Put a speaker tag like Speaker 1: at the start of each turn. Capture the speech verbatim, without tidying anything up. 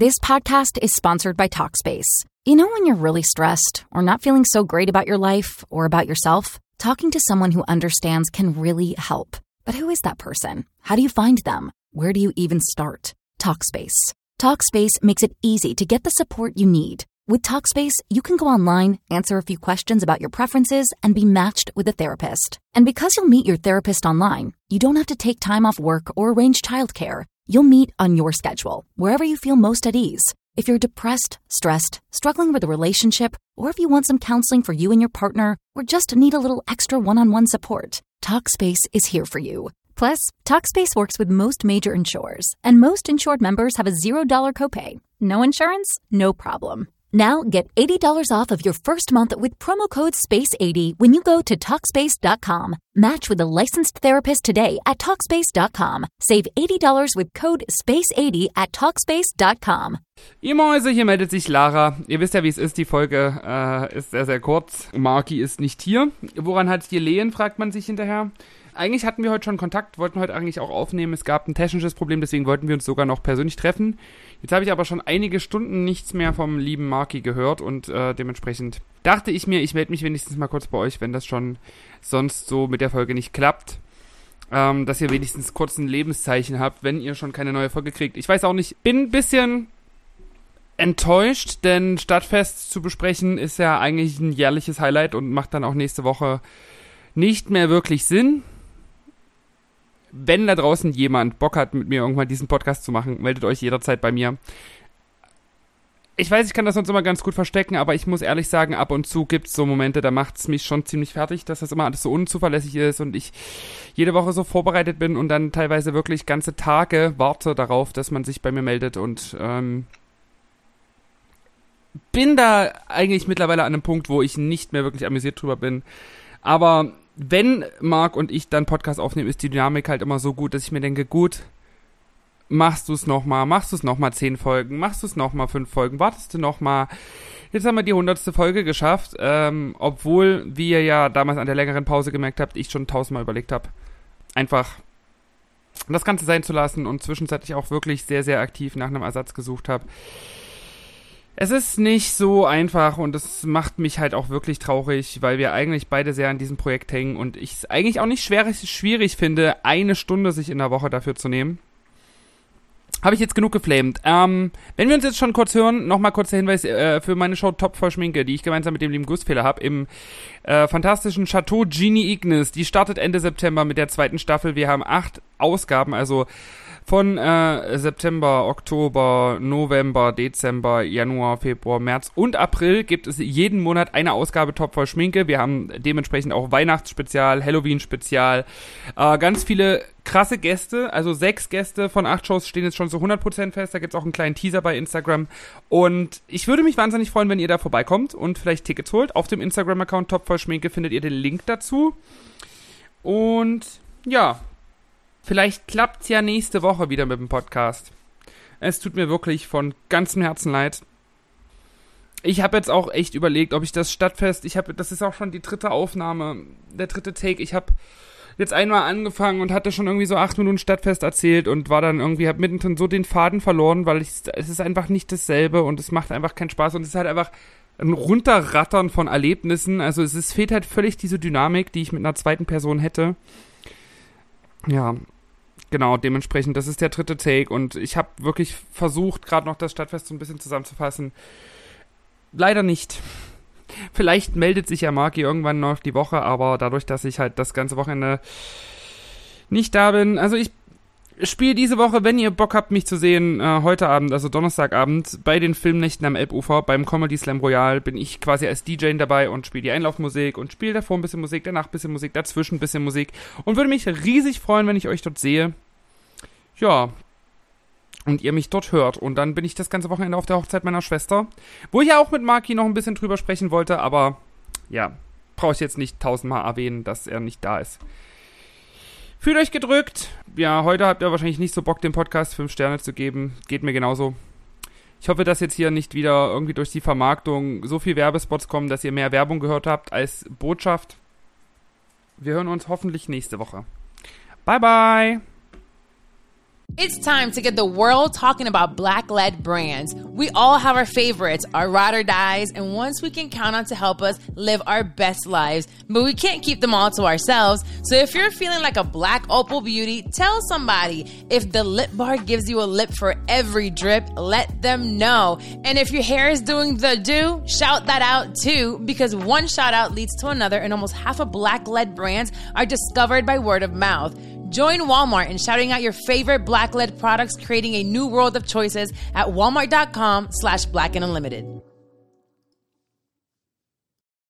Speaker 1: This podcast is sponsored by Talkspace. You know when you're really stressed or not feeling so great about your life or about yourself? Talking to someone who understands can really help. But who is that person? How do you find them? Where do you even start? Talkspace. Talkspace makes it easy to get the support you need. With Talkspace, you can go online, answer a few questions about your preferences, and be matched with a therapist. And because you'll meet your therapist online, you don't have to take time off work or arrange childcare. You'll meet on your schedule, wherever you feel most at ease. If you're depressed, stressed, struggling with a relationship, or if you want some counseling for you and your partner, or just need a little extra one-on-one support, Talkspace is here for you. Plus, Talkspace works with most major insurers, and most insured members have a zero dollars copay. No insurance? No problem. Now get eighty dollars off of your first month with promo code space eighty when you go to Talkspace dot com. Match with a licensed therapist today at Talkspace dot com. Save eighty dollars with code space eighty at Talkspace dot com.
Speaker 2: Ihr Mäuse, hier meldet sich Lara. Ihr wisst ja, wie es ist, die Folge äh, ist sehr, sehr kurz. Marky ist nicht hier. Woran hat es gelegen, fragt man sich hinterher. Eigentlich hatten wir heute schon Kontakt, wollten heute eigentlich auch aufnehmen. Es gab ein technisches Problem, deswegen wollten wir uns sogar noch persönlich treffen. Jetzt habe ich aber schon einige Stunden nichts mehr vom lieben Marky gehört und äh, dementsprechend dachte ich mir, ich melde mich wenigstens mal kurz bei euch, wenn das schon sonst so mit der Folge nicht klappt. Ähm, dass ihr wenigstens kurz ein Lebenszeichen habt, wenn ihr schon keine neue Folge kriegt. Ich weiß auch nicht, bin ein bisschen enttäuscht, denn Stadtfest zu besprechen ist ja eigentlich ein jährliches Highlight und macht dann auch nächste Woche nicht mehr wirklich Sinn. Wenn da draußen jemand Bock hat, mit mir irgendwann diesen Podcast zu machen, meldet euch jederzeit bei mir. Ich weiß, ich kann das sonst immer ganz gut verstecken, aber ich muss ehrlich sagen, ab und zu gibt es so Momente, da macht es mich schon ziemlich fertig, dass das immer alles so unzuverlässig ist und ich jede Woche so vorbereitet bin und dann teilweise wirklich ganze Tage warte darauf, dass man sich bei mir meldet und ähm, bin da eigentlich mittlerweile an einem Punkt, wo ich nicht mehr wirklich amüsiert drüber bin. Aber wenn Marc und ich dann Podcast aufnehmen, ist die Dynamik halt immer so gut, dass ich mir denke, gut, machst du es nochmal, machst du es nochmal zehn Folgen, machst du es nochmal fünf Folgen, wartest du nochmal. Jetzt haben wir die hundertste Folge geschafft, ähm, obwohl, wie ihr ja damals an der längeren Pause gemerkt habt, ich schon tausendmal überlegt habe, einfach das Ganze sein zu lassen und zwischenzeitlich auch wirklich sehr, sehr aktiv nach einem Ersatz gesucht habe. Es ist nicht so einfach und es macht mich halt auch wirklich traurig, weil wir eigentlich beide sehr an diesem Projekt hängen und ich es eigentlich auch nicht schwer, schwierig finde, eine Stunde sich in der Woche dafür zu nehmen. Habe ich jetzt genug geflamed. Ähm, wenn wir uns jetzt schon kurz hören, nochmal kurz der Hinweis äh, für meine Show Top voll Schminke, die ich gemeinsam mit dem lieben Gussfehler habe, im äh, fantastischen Chateau Genie Ignis. Die startet Ende September mit der zweiten Staffel. Wir haben acht Ausgaben, also von äh, September, Oktober, November, Dezember, Januar, Februar, März und April gibt es jeden Monat eine Ausgabe Top voll Schminke. Wir haben dementsprechend auch Weihnachtsspezial, Halloween-Spezial, äh, ganz viele krasse Gäste, also sechs Gäste von acht Shows stehen jetzt schon so hundert Prozent fest. Da gibt's auch einen kleinen Teaser bei Instagram und ich würde mich wahnsinnig freuen, wenn ihr da vorbeikommt und vielleicht Tickets holt. Auf dem Instagram-Account Top voll Schminke findet ihr den Link dazu und ja, vielleicht klappt's ja nächste Woche wieder mit dem Podcast. Es tut mir wirklich von ganzem Herzen leid. Ich habe jetzt auch echt überlegt, ob ich das Stadtfest, ich habe, das ist auch schon die dritte Aufnahme, der dritte Take. Ich habe jetzt einmal angefangen und hatte schon irgendwie so acht Minuten Stadtfest erzählt und war dann irgendwie, habe mittendrin so den Faden verloren, weil ich, es ist einfach nicht dasselbe und es macht einfach keinen Spaß und es ist halt einfach ein Runterrattern von Erlebnissen. Also es ist, fehlt halt völlig diese Dynamik, die ich mit einer zweiten Person hätte. Ja, genau, dementsprechend, das ist der dritte Take und ich habe wirklich versucht, gerade noch das Stadtfest so ein bisschen zusammenzufassen. Leider nicht. Vielleicht meldet sich ja Marky irgendwann noch die Woche, aber dadurch, dass ich halt das ganze Wochenende nicht da bin, also ich spiele diese Woche, wenn ihr Bock habt, mich zu sehen, äh, heute Abend, also Donnerstagabend, bei den Filmnächten am Elbufer, beim Comedy Slam Royal, bin ich quasi als D J dabei und spiele die Einlaufmusik und spiele davor ein bisschen Musik, danach ein bisschen Musik, dazwischen ein bisschen Musik und würde mich riesig freuen, wenn ich euch dort sehe. Ja, und ihr mich dort hört. Und dann bin ich das ganze Wochenende auf der Hochzeit meiner Schwester, wo ich ja auch mit Marky noch ein bisschen drüber sprechen wollte, aber ja, brauche ich jetzt nicht tausendmal erwähnen, dass er nicht da ist. Fühlt euch gedrückt. Ja, heute habt ihr wahrscheinlich nicht so Bock, dem Podcast fünf Sterne zu geben. Geht mir genauso. Ich hoffe, dass jetzt hier nicht wieder irgendwie durch die Vermarktung so viel Werbespots kommen, dass ihr mehr Werbung gehört habt als Botschaft. Wir hören uns hoffentlich nächste Woche. Bye, bye.
Speaker 3: It's time to get the world talking about Black-led brands. We all have our favorites, our ride or dies, and ones we can count on to help us live our best lives. But we can't keep them all to ourselves. So if you're feeling like a Black Opal beauty, tell somebody. If the Lip Bar gives you a lip for every drip, let them know. And if your hair is doing the do, shout that out too, because one shout out leads to another, and almost half of Black-led brands are discovered by word of mouth. Join Walmart in shouting out your favorite Black-led products, creating a new world of choices at walmart.com slash Black and Unlimited.